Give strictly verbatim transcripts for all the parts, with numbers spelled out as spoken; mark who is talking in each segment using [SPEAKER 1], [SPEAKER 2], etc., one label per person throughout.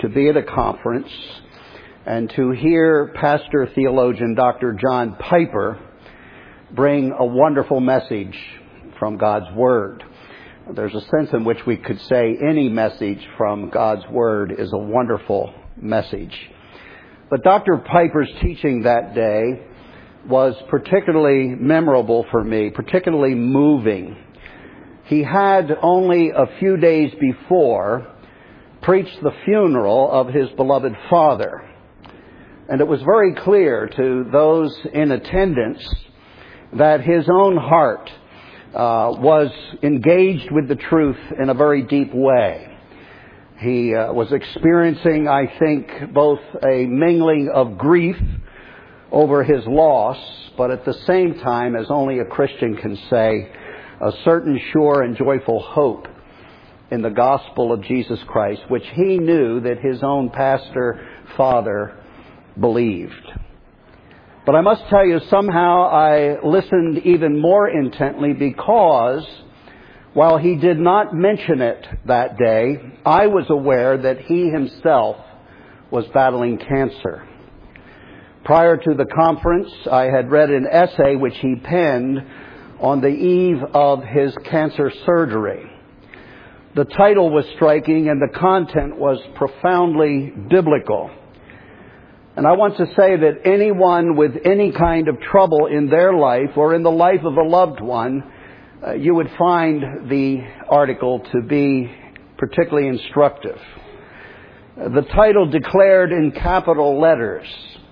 [SPEAKER 1] to be at a conference and to hear Pastor Theologian Doctor John Piper bring a wonderful message from God's Word. There's a sense in which we could say any message from God's Word is a wonderful message. But Doctor Piper's teaching that day was particularly memorable for me, particularly moving. He had only a few days before preached the funeral of his beloved father. And it was very clear to those in attendance that his own heart uh, was engaged with the truth in a very deep way. He uh, was experiencing, I think, both a mingling of grief over his loss, but at the same time, as only a Christian can say, a certain sure and joyful hope in the gospel of Jesus Christ, which he knew that his own pastor father believed. But I must tell you, somehow I listened even more intently because while he did not mention it that day, I was aware that he himself was battling cancer. Prior to the conference, I had read an essay which he penned on the eve of his cancer surgery. The title was striking and the content was profoundly biblical. And I want to say that anyone with any kind of trouble in their life or in the life of a loved one, uh, you would find the article to be particularly instructive. Uh, the title declared in capital letters,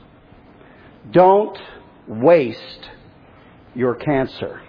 [SPEAKER 1] "Don't waste your cancer."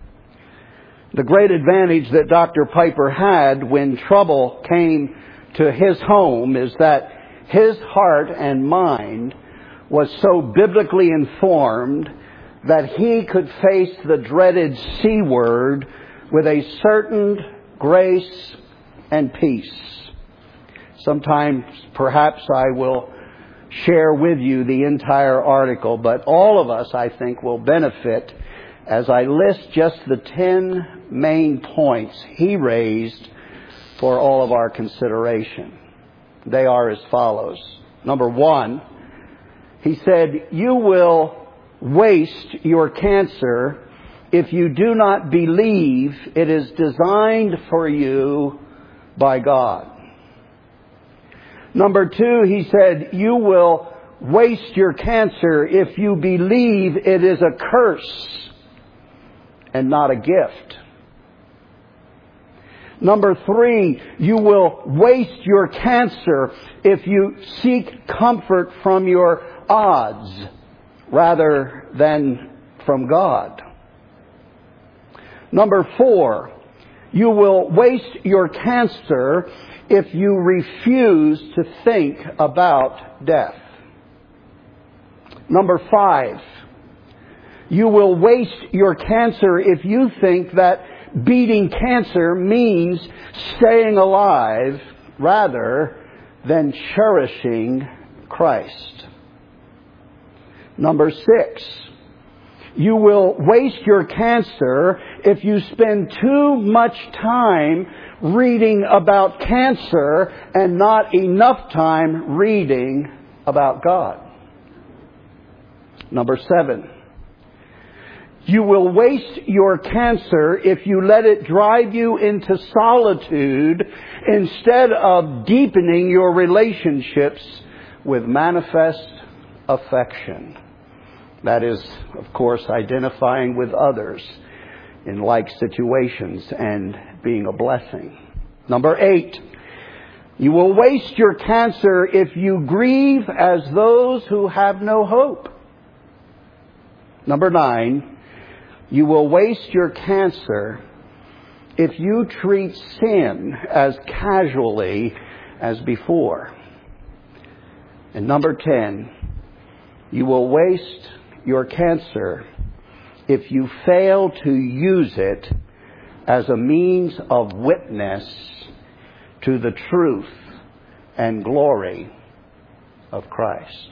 [SPEAKER 1] The great advantage that Doctor Piper had when trouble came to his home is that his heart and mind was so biblically informed that he could face the dreaded C word with a certain grace and peace. Sometimes, perhaps, I will share with you the entire article, but all of us, I think, will benefit as I list just the ten main points he raised for all of our consideration. They are as follows. Number one, he said, you will waste your cancer if you do not believe it is designed for you by God. Number two, he said, you will waste your cancer if you believe it is a curse and not a gift. Number three, you will waste your cancer if you seek comfort from your odds rather than from God. Number four, you will waste your cancer if you refuse to think about death. Number five, you will waste your cancer if you think that beating cancer means staying alive rather than cherishing Christ. Number six, you will waste your cancer if you spend too much time reading about cancer and not enough time reading about God. Number seven, you will waste your cancer if you let it drive you into solitude instead of deepening your relationships with manifest affection. That is, of course, identifying with others in like situations and being a blessing. Number eight, you will waste your cancer if you grieve as those who have no hope. Number nine, you will waste your cancer if you treat sin as casually as before. And number ten, you will waste your cancer if you fail to use it as a means of witness to the truth and glory of Christ.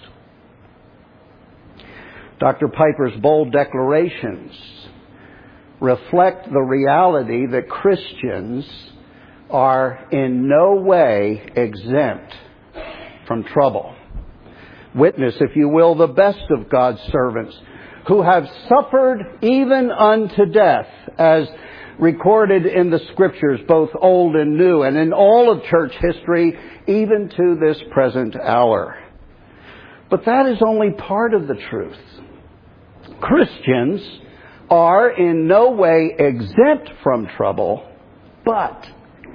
[SPEAKER 1] Doctor Piper's bold declarations reflect the reality that Christians are in no way exempt from trouble. Witness, if you will, the best of God's servants who have suffered even unto death, as recorded in the Scriptures, both old and new, and in all of church history, even to this present hour. But that is only part of the truth. Christians are in no way exempt from trouble, but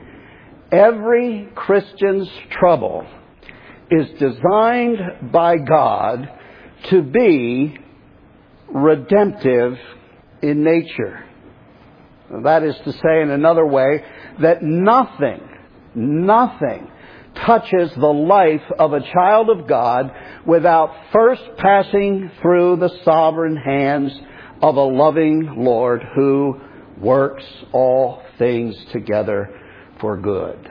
[SPEAKER 1] every Christian's trouble is designed by God to be redemptive in nature. That is to say, in another way, that nothing, nothing touches the life of a child of God without first passing through the sovereign hands of a loving Lord who works all things together for good.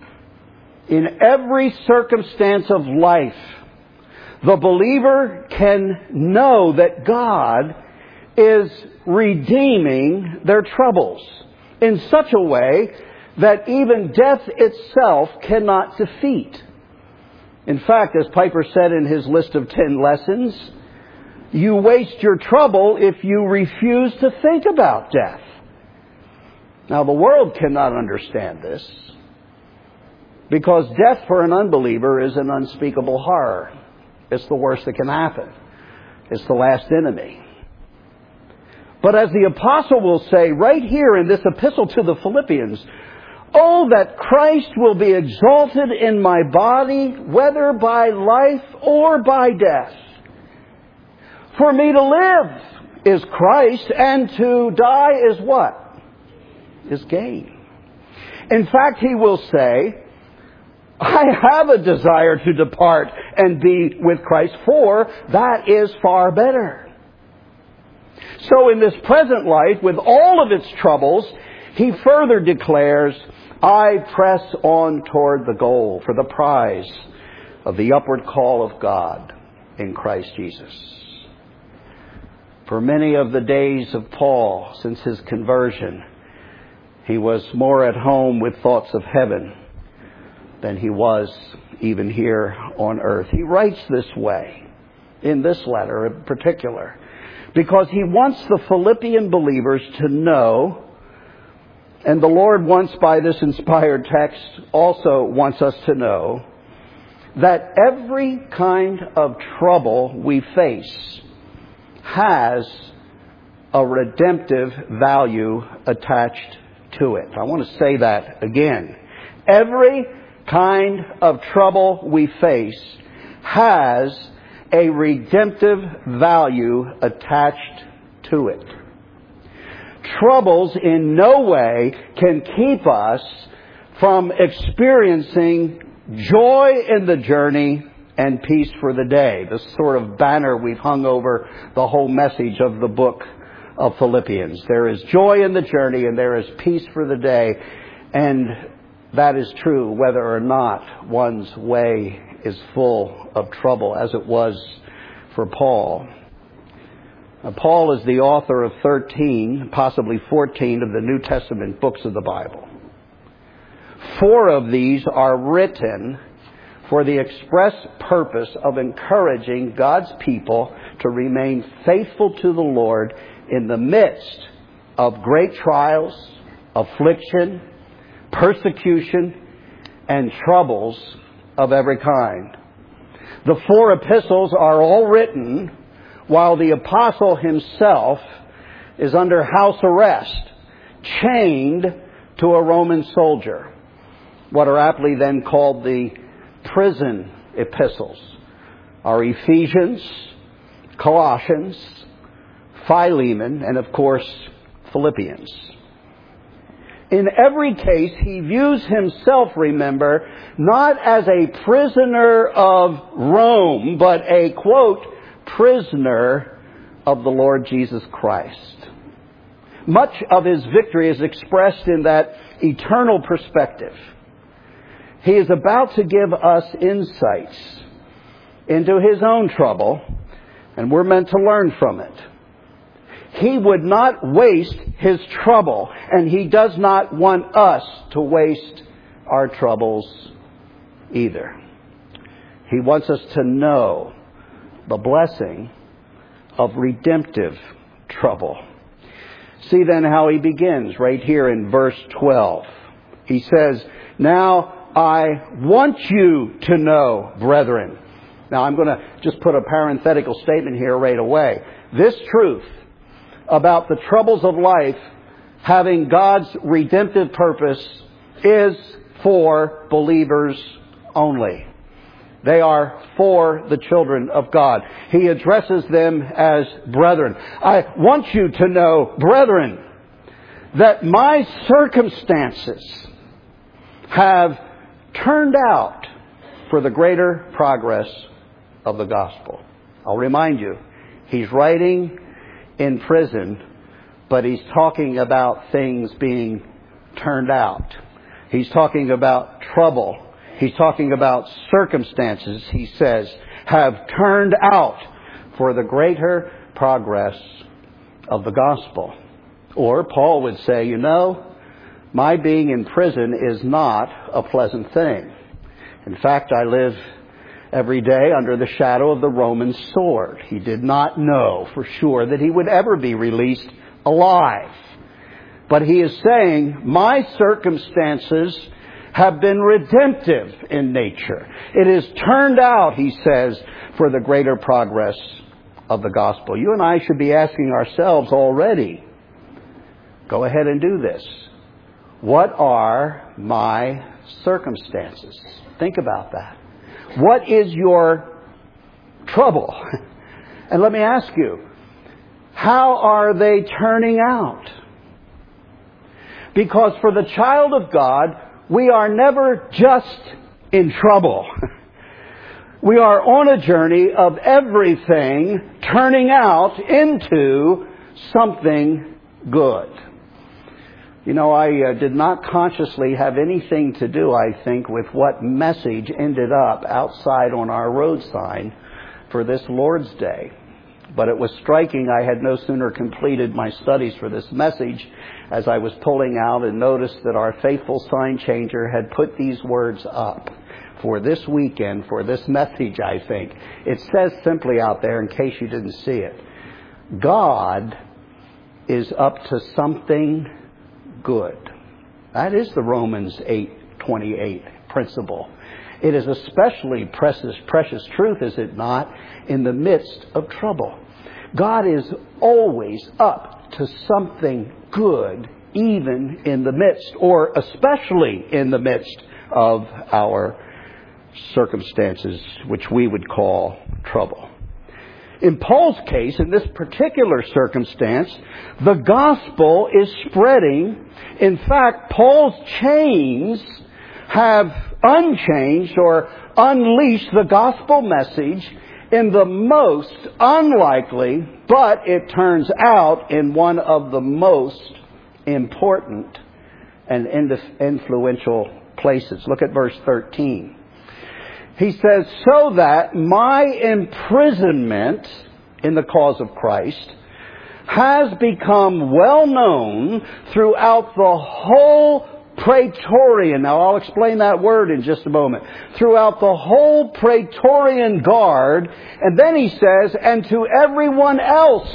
[SPEAKER 1] In every circumstance of life, the believer can know that God is redeeming their troubles in such a way that even death itself cannot defeat. In fact, as Piper said in his list of ten lessons, you waste your trouble if you refuse to think about death. Now, the world cannot understand this, because death for an unbeliever is an unspeakable horror. It's the worst that can happen. It's the last enemy. But as the apostle will say right here in this epistle to the Philippians, oh, that Christ will be exalted in my body, whether by life or by death. For me to live is Christ, and to die is what? Is gain. In fact, he will say, I have a desire to depart and be with Christ, for that is far better. So in this present life, with all of its troubles, he further declares, I press on toward the goal for the prize of the upward call of God in Christ Jesus. For many of the days of Paul since his conversion, he was more at home with thoughts of heaven than he was even here on earth. He writes this way in this letter in particular, because he wants the Philippian believers to know, and the Lord wants by this inspired text also wants us to know, that every kind of trouble we face has a redemptive value attached to it. I want to say that again. Every kind of trouble we face has a redemptive value attached to it. Troubles in no way can keep us from experiencing joy in the journey and peace for the day. This sort of banner we've hung over the whole message of the book of Philippians. There is joy in the journey and there is peace for the day. And that is true whether or not one's way is full of trouble, as it was for Paul. Now, Paul is the author of thirteen, possibly fourteen of the New Testament books of the Bible. Four of these are written for the express purpose of encouraging God's people to remain faithful to the Lord in the midst of great trials, affliction, persecution, and troubles of every kind. The four epistles are all written while the apostle himself is under house arrest, chained to a Roman soldier, what are aptly then called the prison epistles are Ephesians, Colossians, Philemon, and of course, Philippians. In every case, he views himself, remember, not as a prisoner of Rome, but a, quote, prisoner of the Lord Jesus Christ. Much of his victory is expressed in that eternal perspective. He is about to give us insights into his own trouble, and we're meant to learn from it. He would not waste his trouble, and he does not want us to waste our troubles either. He wants us to know the blessing of redemptive trouble. See then how he begins right here in verse twelve. He says, "Now I want you to know, brethren." Now I'm going to just put a parenthetical statement here right away. This truth about the troubles of life having God's redemptive purpose is for believers only. They are for the children of God. He addresses them as brethren. I want you to know, brethren, that my circumstances have turned out for the greater progress of the gospel. I'll remind you, he's writing in prison, but he's talking about things being turned out. He's talking about trouble. He's talking about circumstances, he says, have turned out for the greater progress of the gospel. Or Paul would say, you know, my being in prison is not a pleasant thing. In fact, I live every day under the shadow of the Roman sword. He did not know for sure that he would ever be released alive. But he is saying, my circumstances have been redemptive in nature. It is turned out, he says, for the greater progress of the gospel. You and I should be asking ourselves already, go ahead and do this. What are my circumstances? Think about that. What is your trouble? And let me ask you, how are they turning out? Because for the child of God, we are never just in trouble. We are on a journey of everything turning out into something good. You know, I uh, did not consciously have anything to do, I think, with what message ended up outside on our road sign for this Lord's Day. But it was striking. I had no sooner completed my studies for this message as I was pulling out and noticed that our faithful sign changer had put these words up for this weekend, for this message, I think. It says simply out there, in case you didn't see it, God is up to something good. That is the Romans eight twenty-eight principle. It is especially precious, precious truth, is it not, in the midst of trouble. God is always up to something good, even in the midst, or especially in the midst of our circumstances, which we would call trouble. In Paul's case, in this particular circumstance, the gospel is spreading. In fact, Paul's chains have unchanged or unleashed the gospel message in the most unlikely, but it turns out in one of the most important and influential places. Look at verse thirteen. He says, so that my imprisonment in the cause of Christ has become well known throughout the whole Praetorian. Now, I'll explain that word in just a moment. Throughout the whole Praetorian Guard. And then he says, and to everyone else,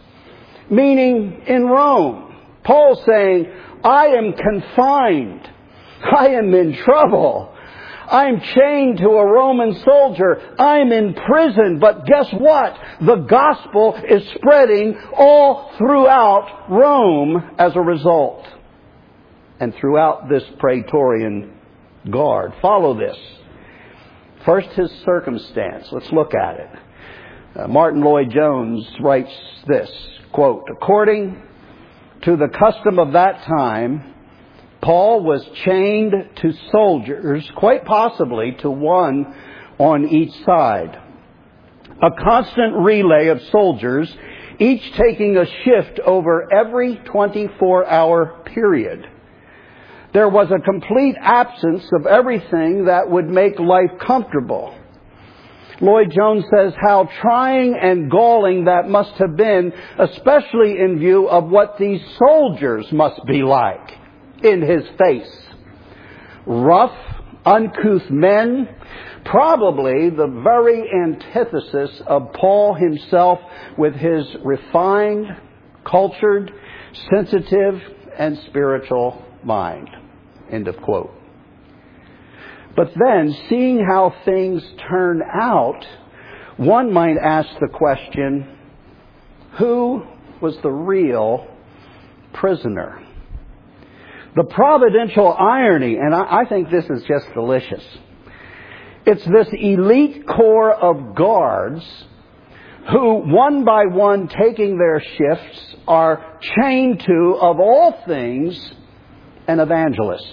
[SPEAKER 1] meaning in Rome. Paul's saying, I am confined. I am in trouble. I'm chained to a Roman soldier. I'm in prison. But guess what? The gospel is spreading all throughout Rome as a result. And throughout this Praetorian Guard. Follow this. First, his circumstance. Let's look at it. Uh, Martin Lloyd-Jones writes this, quote, according to the custom of that time, Paul was chained to soldiers, quite possibly to one on each side. A constant relay of soldiers, each taking a shift over every twenty-four hour period. There was a complete absence of everything that would make life comfortable. Lloyd-Jones says how trying and galling that must have been, especially in view of what these soldiers must be like in his face. Rough, uncouth men, probably the very antithesis of Paul himself with his refined, cultured, sensitive, and spiritual mind. End of quote. But then, seeing how things turn out, one might ask the question, who was the real prisoner? The providential irony, and I, I think this is just delicious, it's this elite corps of guards who, one by one, taking their shifts, are chained to, of all things, an evangelist.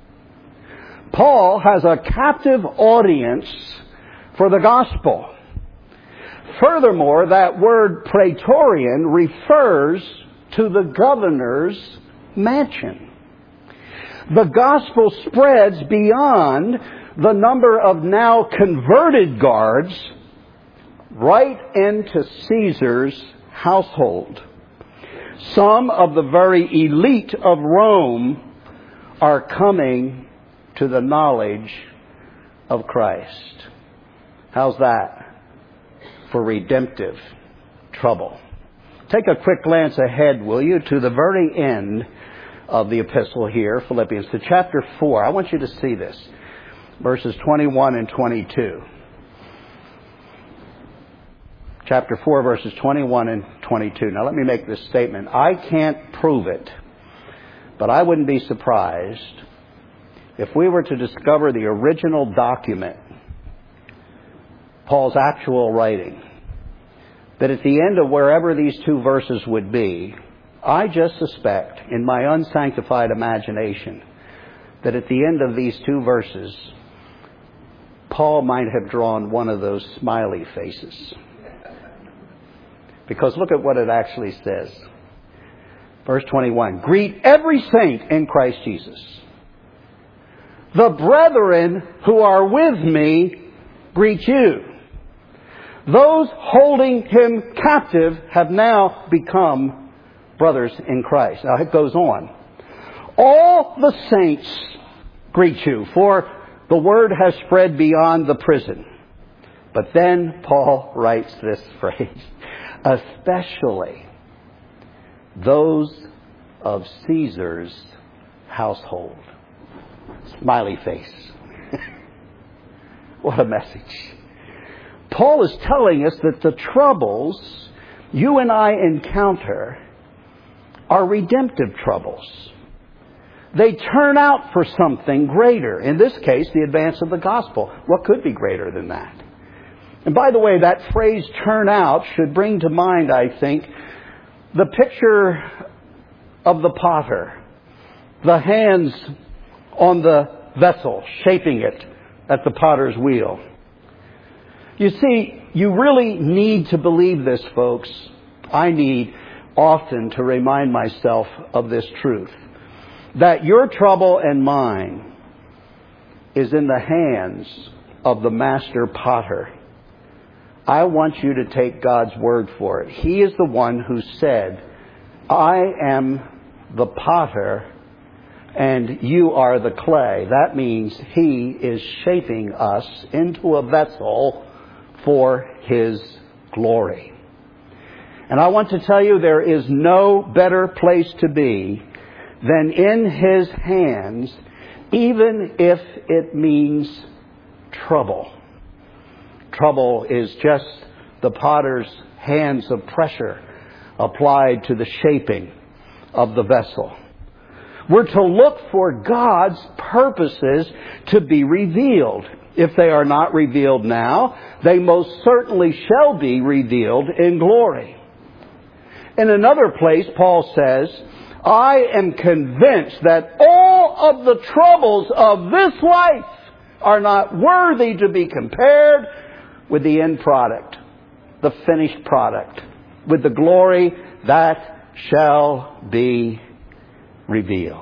[SPEAKER 1] Paul has a captive audience for the gospel. Furthermore, that word praetorian refers to the governor's mansion. The gospel spreads beyond the number of now converted guards right into Caesar's household. Some of the very elite of Rome are coming to the knowledge of Christ. How's that for redemptive trouble? Take a quick glance ahead, will you, to the very end of the epistle here, Philippians, to chapter four. I want you to see this, verses twenty-one and twenty-two. Chapter four, verses twenty-one and twenty-two. Now let me make this statement. I can't prove it, but I wouldn't be surprised if we were to discover the original document, Paul's actual writing, that at the end of wherever these two verses would be, I just suspect, in my unsanctified imagination, that at the end of these two verses, Paul might have drawn one of those smiley faces. Because look at what it actually says. Verse twenty-one, greet every saint in Christ Jesus. The brethren who are with me greet you. Those holding him captive have now become brothers in Christ. Now it goes on. All the saints greet you, for the word has spread beyond the prison. But then Paul writes this phrase, especially those of Caesar's household. Smiley face. What a message. Paul is telling us that the troubles you and I encounter are redemptive troubles. They turn out for something greater. In this case, the advance of the gospel. What could be greater than that? And by the way, that phrase turn out should bring to mind, I think, the picture of the potter. The hands on the vessel, shaping it at the potter's wheel. You see, you really need to believe this, folks. I need often to remind myself of this truth, that your trouble and mine is in the hands of the master potter. I want you to take God's word for it. He is the one who said, I am the potter and you are the clay. That means He is shaping us into a vessel for His glory. And I want to tell you, there is no better place to be than in His hands, even if it means trouble. Trouble is just the potter's hands of pressure applied to the shaping of the vessel. We're to look for God's purposes to be revealed. If they are not revealed now, they most certainly shall be revealed in glory. In another place, Paul says, I am convinced that all of the troubles of this life are not worthy to be compared with the end product, the finished product, with the glory that shall be revealed.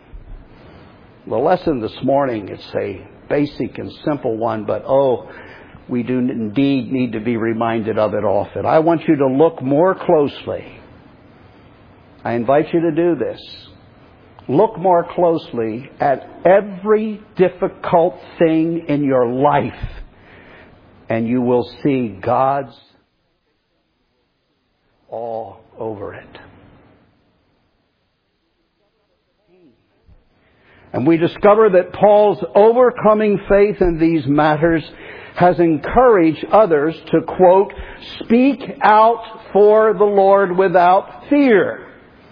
[SPEAKER 1] The lesson this morning, it's a basic and simple one, but oh, we do indeed need to be reminded of it often. I want you to look more closely. I invite you to do this. look more closely at every difficult thing in your life, and you will see God's all over it. And we discover that Paul's overcoming faith in these matters has encouraged others to, quote, speak out for the Lord without fear.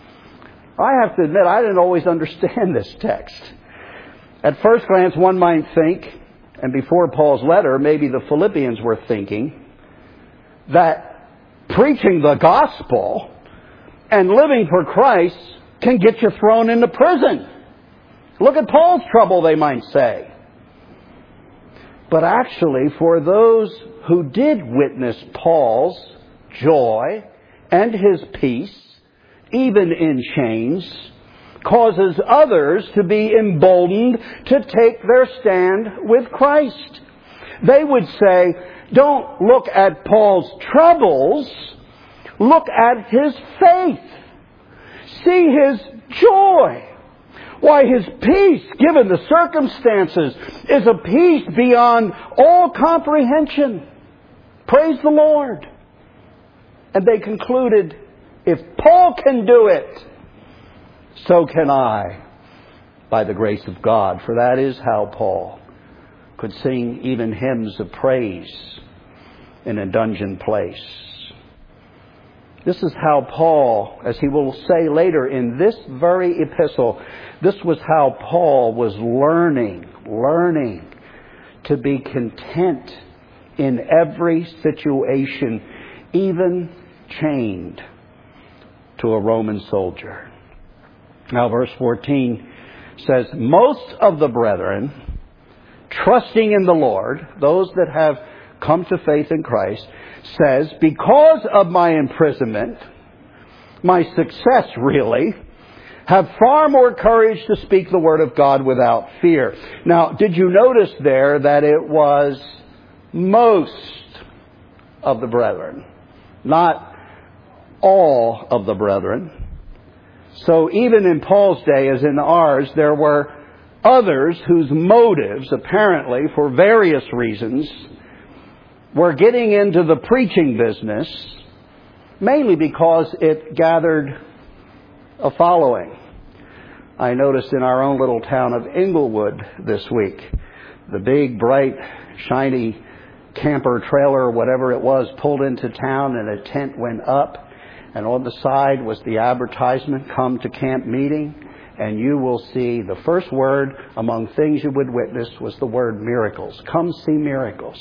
[SPEAKER 1] I have to admit, I didn't always understand this text. At first glance, one might think, and before Paul's letter, maybe the Philippians were thinking, that preaching the gospel and living for Christ can get you thrown into prison. Look at Paul's trouble, they might say. But actually, for those who did witness Paul's joy and his peace, even in chains, causes others to be emboldened to take their stand with Christ. They would say, don't look at Paul's troubles, look at his faith. See his joy. Why, his peace, given the circumstances, is a peace beyond all comprehension. Praise the Lord. And they concluded, if Paul can do it, so can I, by the grace of God. For that is how Paul could sing even hymns of praise in a dungeon place. This is how Paul, as he will say later in this very epistle, this was how Paul was learning, learning to be content in every situation, even chained to a Roman soldier. Now, verse fourteen says, most of the brethren, trusting in the Lord, those that have come to faith in Christ, says, because of my imprisonment, my success really, have far more courage to speak the word of God without fear. Now, did you notice there that it was most of the brethren, not all of the brethren? So even in Paul's day, as in ours, there were others whose motives, apparently, for various reasons, were getting into the preaching business, mainly because it gathered a following. I noticed in our own little town of Inglewood this week, the big, bright, shiny camper trailer or whatever it was pulled into town and a tent went up. And on the side was the advertisement, come to camp meeting. And you will see the first word among things you would witness was the word miracles. Come see miracles.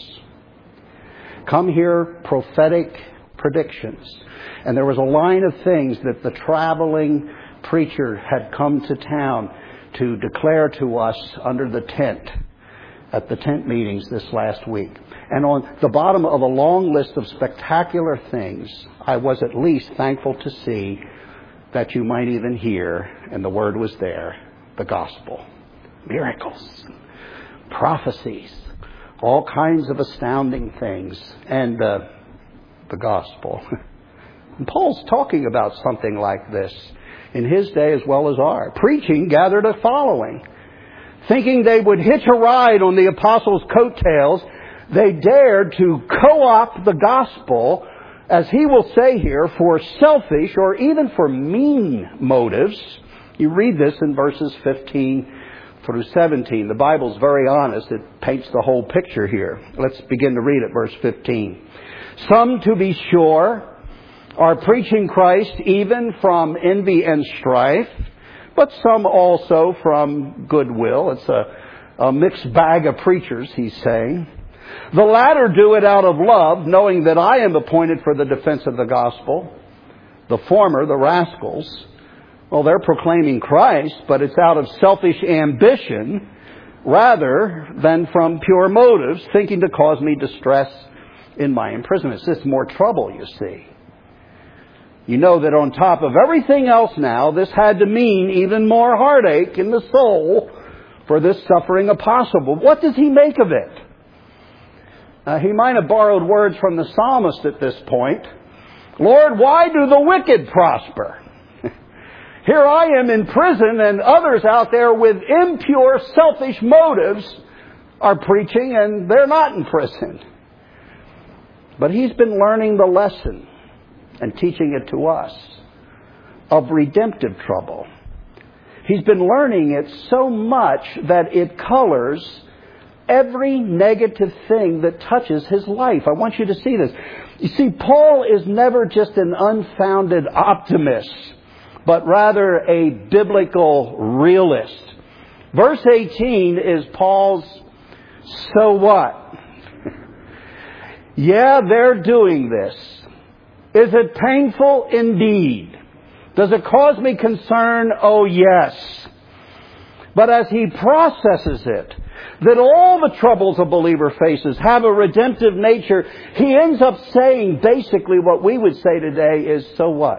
[SPEAKER 1] Come hear prophetic predictions. And there was a line of things that the traveling preacher had come to town to declare to us under the tent at the tent meetings this last week. And on the bottom of a long list of spectacular things, I was at least thankful to see that you might even hear, and the word was there, the gospel. Miracles, prophecies, all kinds of astounding things, and uh, the gospel. And Paul's talking about something like this in his day as well as ours. Preaching gathered a following. Thinking they would hitch a ride on the apostles' coattails, they dared to co-opt the gospel, as he will say here, for selfish or even for mean motives. You read this in verses fifteen through seventeen. The Bible's very honest. It paints the whole picture here. Let's begin to read at verse fifteen. Some, to be sure, are preaching Christ even from envy and strife, but some also from goodwill. It's a, a mixed bag of preachers, he's saying. The latter do it out of love, knowing that I am appointed for the defense of the gospel. The former, the rascals, well, they're proclaiming Christ, but it's out of selfish ambition rather than from pure motives, thinking to cause me distress in my imprisonment. It's just more trouble, you see. You know that on top of everything else now, this had to mean even more heartache in the soul for this suffering apostle. But what does he make of it? Uh, he might have borrowed words from the psalmist at this point. Lord, why do the wicked prosper? Here I am in prison, and others out there with impure, selfish motives are preaching, and they're not in prison. But he's been learning the lesson and teaching it to us of redemptive trouble. He's been learning it so much that it colors every negative thing that touches his life. I want you to see this. You see, Paul is never just an unfounded optimist, but rather a biblical realist. Verse eighteen is Paul's so what? Yeah, they're doing this. Is it painful? Indeed. Does it cause me concern? Oh, yes. But as he processes it, that all the troubles a believer faces have a redemptive nature, he ends up saying basically what we would say today is, so what?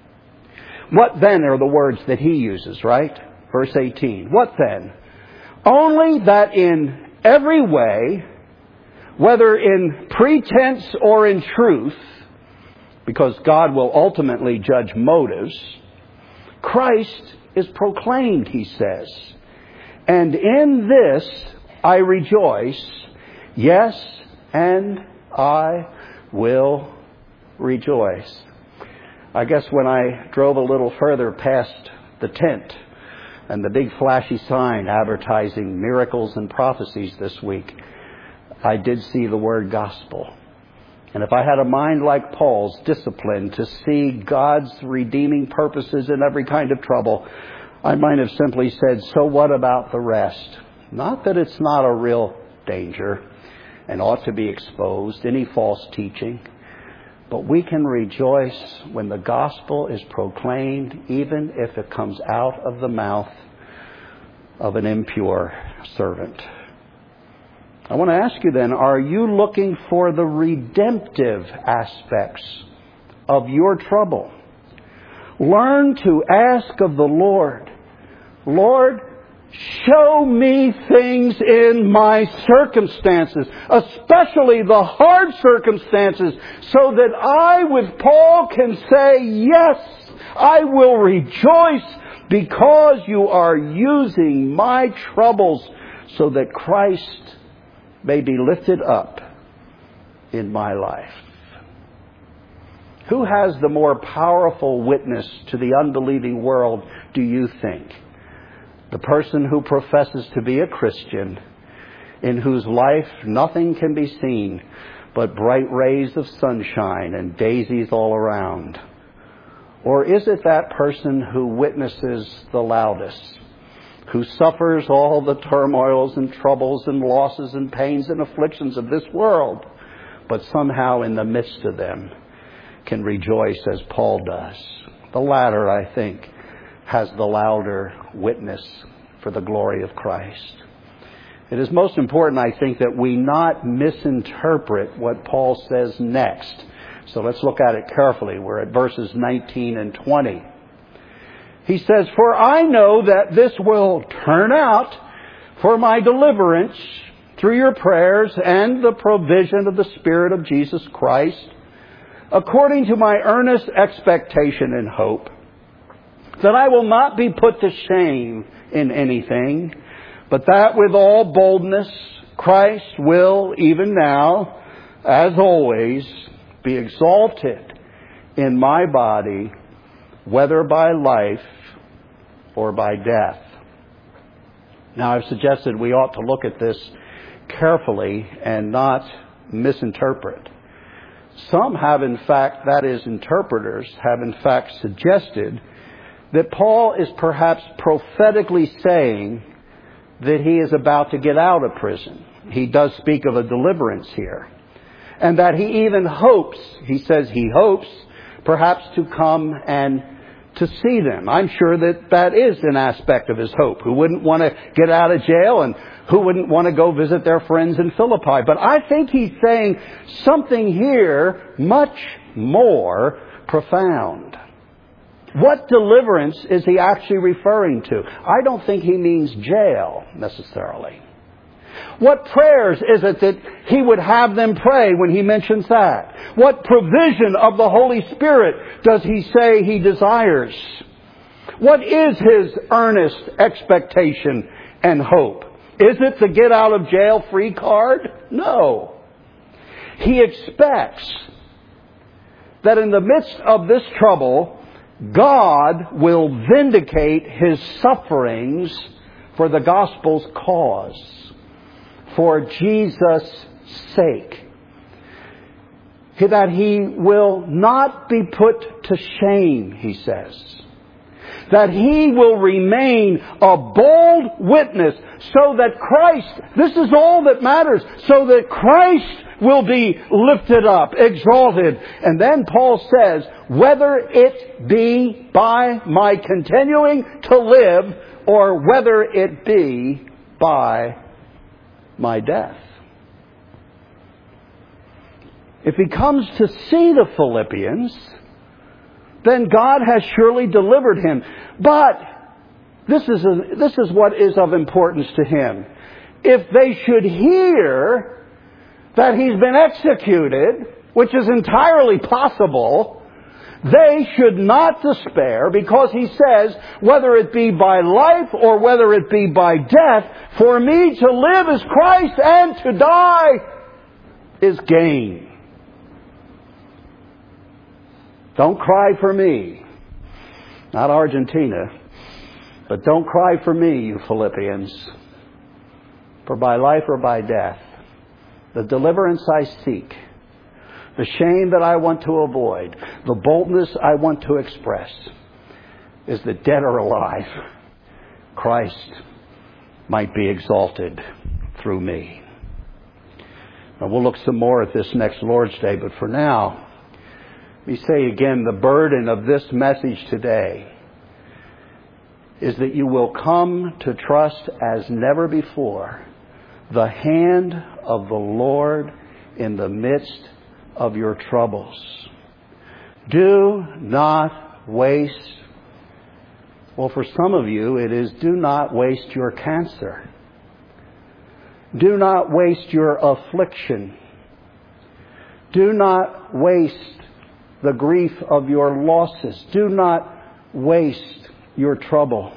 [SPEAKER 1] What then are the words that he uses, right? Verse eighteen. What then? Only that in every way, whether in pretense or in truth, because God will ultimately judge motives, Christ is proclaimed, he says. And in this I rejoice, yes, and I will rejoice. I guess when I drove a little further past the tent and the big flashy sign advertising miracles and prophecies this week, I did see the word gospel. And if I had a mind like Paul's, disciplined to see God's redeeming purposes in every kind of trouble, I might have simply said, so what about the rest? Not that it's not a real danger and ought to be exposed, any false teaching. But we can rejoice when the gospel is proclaimed, even if it comes out of the mouth of an impure servant. I want to ask you then, are you looking for the redemptive aspects of your trouble? Learn to ask of the Lord, Lord, show me things in my circumstances, especially the hard circumstances, so that I, with Paul, can say, yes, I will rejoice because you are using my troubles so that Christ may be lifted up in my life. Who has the more powerful witness to the unbelieving world, do you think? The person who professes to be a Christian, in whose life nothing can be seen but bright rays of sunshine and daisies all around? Or is it that person who witnesses the loudest, who suffers all the turmoils and troubles and losses and pains and afflictions of this world, but somehow in the midst of them can rejoice as Paul does? The latter, I think, has the louder witness for the glory of Christ. It is most important, I think, that we not misinterpret what Paul says next. So let's look at it carefully. We're at verses nineteen and twenty. He says, for I know that this will turn out for my deliverance through your prayers and the provision of the Spirit of Jesus Christ, according to my earnest expectation and hope, that I will not be put to shame in anything, but that with all boldness Christ will, even now, as always, be exalted in my body, whether by life or by death. Now, I've suggested we ought to look at this carefully and not misinterpret. Some have, in fact, that is, interpreters have, in fact, suggested that Paul is perhaps prophetically saying that he is about to get out of prison. He does speak of a deliverance here. And that he even hopes, he says he hopes, perhaps to come and to see them. I'm sure that that is an aspect of his hope. Who wouldn't want to get out of jail, and who wouldn't want to go visit their friends in Philippi? But I think he's saying something here much more profound. What deliverance is he actually referring to? I don't think he means jail necessarily. What prayers is it that he would have them pray when he mentions that? What provision of the Holy Spirit does he say he desires? What is his earnest expectation and hope? Is it the get out of jail free card? No. He expects that in the midst of this trouble, God will vindicate his sufferings for the gospel's cause, for Jesus' sake. That he will not be put to shame, he says. That he will remain a bold witness so that Christ, this is all that matters, so that Christ will be lifted up, exalted. And then Paul says, whether it be by my continuing to live or whether it be by my death. If he comes to see the Philippians, then God has surely delivered him. But this is, a, this is what is of importance to him. If they should hear that he's been executed, which is entirely possible, they should not despair, because he says, whether it be by life or whether it be by death, for me to live is Christ and to die is gain. Don't cry for me. Not Argentina. But don't cry for me, you Philippians. For by life or by death, the deliverance I seek, the shame that I want to avoid, the boldness I want to express, is that dead or alive, Christ might be exalted through me. Now we'll look some more at this next Lord's Day, but for now, let me say again, the burden of this message today is that you will come to trust as never before the hand of the Lord in the midst of your troubles. Do not waste, well, for some of you it is do not waste your cancer. Do not waste your affliction. Do not waste the grief of your losses. Do not waste your trouble.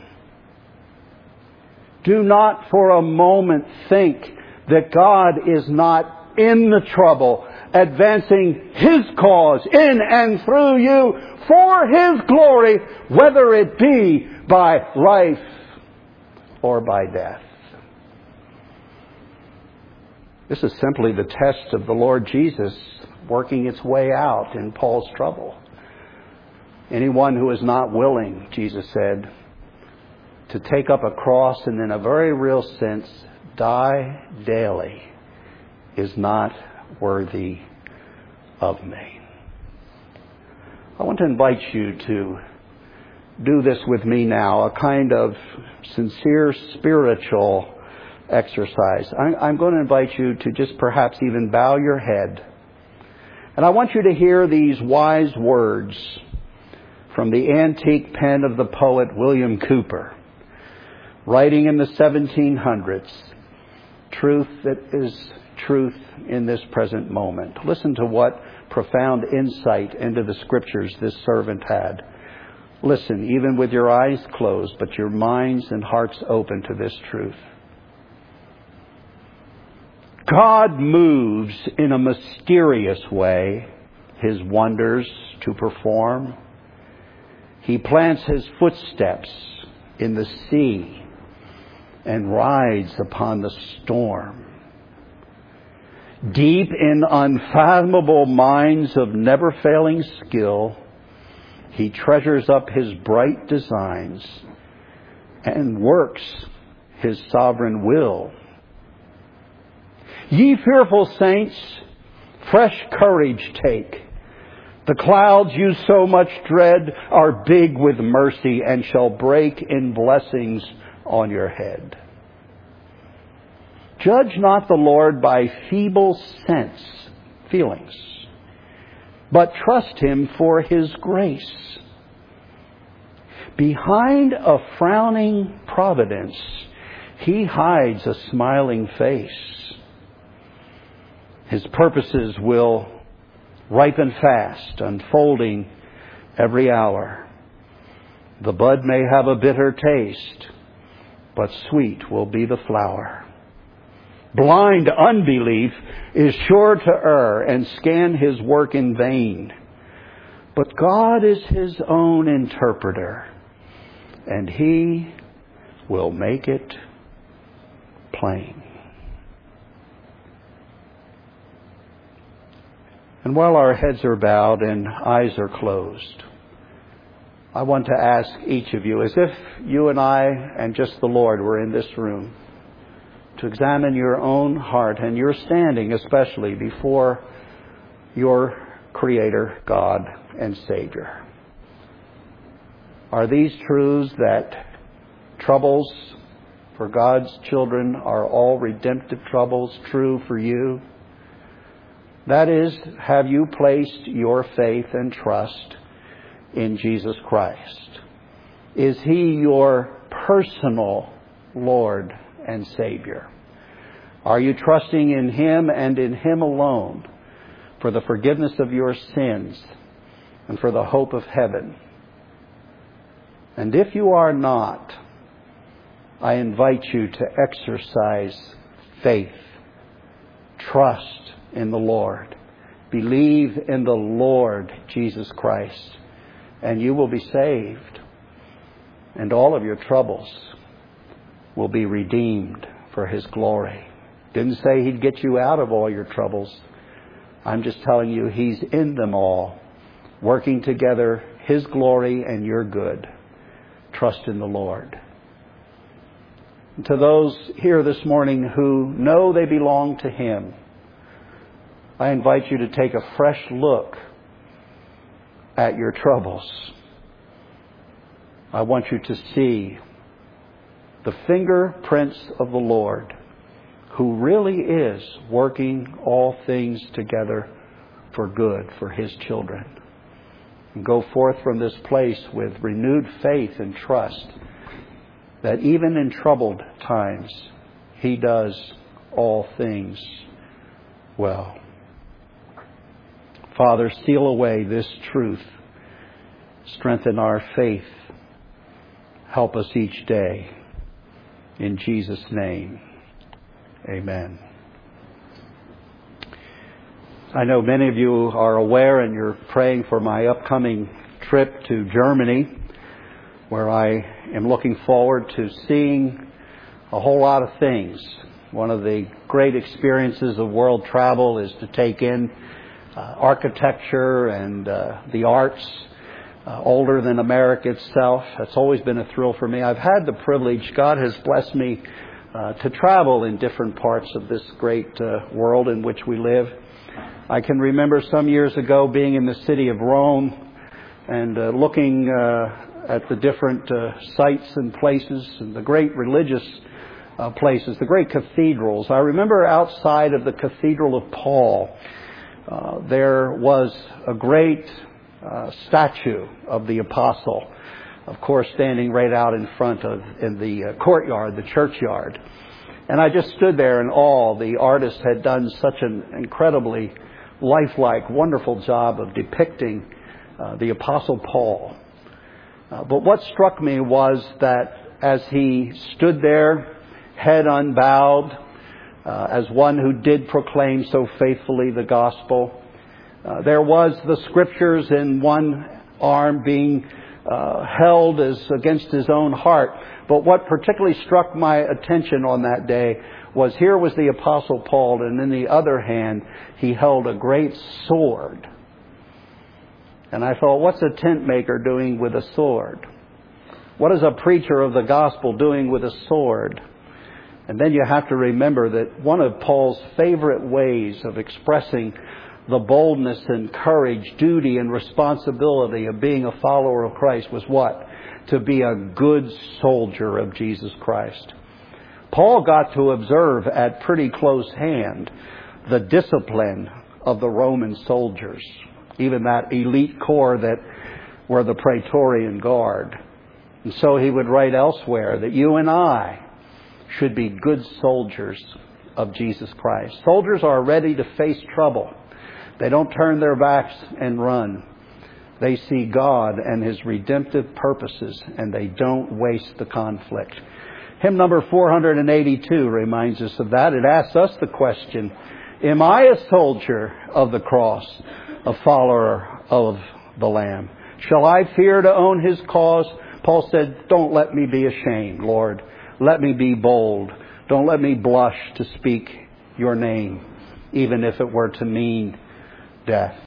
[SPEAKER 1] Do not for a moment think that God is not in the trouble, advancing His cause in and through you for His glory, whether it be by life or by death. This is simply the test of the Lord Jesus working its way out in Paul's trouble. Anyone who is not willing, Jesus said, to take up a cross and in a very real sense die daily is not worthy of me. I want to invite you to do this with me now, a kind of sincere spiritual exercise. I'm going to invite you to just perhaps even bow your head. And I want you to hear these wise words from the antique pen of the poet William Cowper, writing in the seventeen hundreds, truth that is truth in this present moment. Listen to what profound insight into the Scriptures this servant had. Listen, even with your eyes closed, but your minds and hearts open to this truth. God moves in a mysterious way His wonders to perform. He plants His footsteps in the sea and rides upon the storm. Deep in unfathomable mines of never-failing skill, He treasures up His bright designs and works His sovereign will. Ye fearful saints, fresh courage take. The clouds you so much dread are big with mercy and shall break in blessings on your head. Judge not the Lord by feeble sense, feelings, but trust Him for His grace. Behind a frowning providence, He hides a smiling face. His purposes will ripen fast, unfolding every hour. The bud may have a bitter taste, but sweet will be the flower. Blind unbelief is sure to err and scan his work in vain. But God is his own interpreter, and he will make it plain. And while our heads are bowed and eyes are closed, I want to ask each of you, as if you and I and just the Lord were in this room, to examine your own heart and your standing especially before your Creator, God, and Savior. Are these truths that troubles for God's children are all redemptive troubles true for you? That is, have you placed your faith and trust in Jesus Christ? Is he your personal Lord and Savior? Are you trusting in him and in him alone for the forgiveness of your sins and for the hope of heaven? And if you are not, I invite you to exercise faith, trust in the Lord, believe in the Lord Jesus Christ, and you will be saved, and all of your troubles will be redeemed for his glory. Didn't say he'd get you out of all your troubles. I'm just telling you he's in them all, working together his glory and your good. Trust in the Lord. And to those here this morning who know they belong to him, I invite you to take a fresh look at your troubles. I want you to see the fingerprints of the Lord, who really is working all things together for good for his children. And go forth from this place with renewed faith and trust that even in troubled times, he does all things well. Father, seal away this truth. Strengthen our faith. Help us each day. In Jesus' name, amen. I know many of you are aware and you're praying for my upcoming trip to Germany, where I am looking forward to seeing a whole lot of things. One of the great experiences of world travel is to take in uh, architecture and uh, the arts, uh, older than America itself. That's always been a thrill for me. I've had the privilege, God has blessed me uh, to travel in different parts of this great uh, world in which we live. I can remember some years ago being in the city of Rome and uh, looking uh, at the different uh, sites and places and the great religious uh, places, the great cathedrals. I remember outside of the Cathedral of Paul, uh, there was a great uh, statue of the apostle, of course, standing right out in front of in the uh, courtyard, the churchyard. And I just stood there in awe. The artist had done such an incredibly lifelike, wonderful job of depicting uh, the Apostle Paul. Uh, but what struck me was that as he stood there, head unbowed, uh, as one who did proclaim so faithfully the gospel, uh, there was the scriptures in one arm being uh, held as against his own heart. But what particularly struck my attention on that day was here was the Apostle Paul, and in the other hand, he held a great sword. And I thought, what's a tent maker doing with a sword? What is a preacher of the gospel doing with a sword? And then you have to remember that one of Paul's favorite ways of expressing the boldness and courage, duty and responsibility of being a follower of Christ was what? To be a good soldier of Jesus Christ. Paul got to observe at pretty close hand the discipline of the Roman soldiers, even that elite corps that were the Praetorian Guard. And so he would write elsewhere that you and I should be good soldiers of Jesus Christ. Soldiers are ready to face trouble. They don't turn their backs and run. They see God and His redemptive purposes, and they don't waste the conflict. Hymn number four hundred eighty-two reminds us of that. It asks us the question, am I a soldier of the cross, a follower of the Lamb? Shall I fear to own His cause? Paul said, don't let me be ashamed, Lord. Let me be bold. Don't let me blush to speak your name, even if it were to mean death.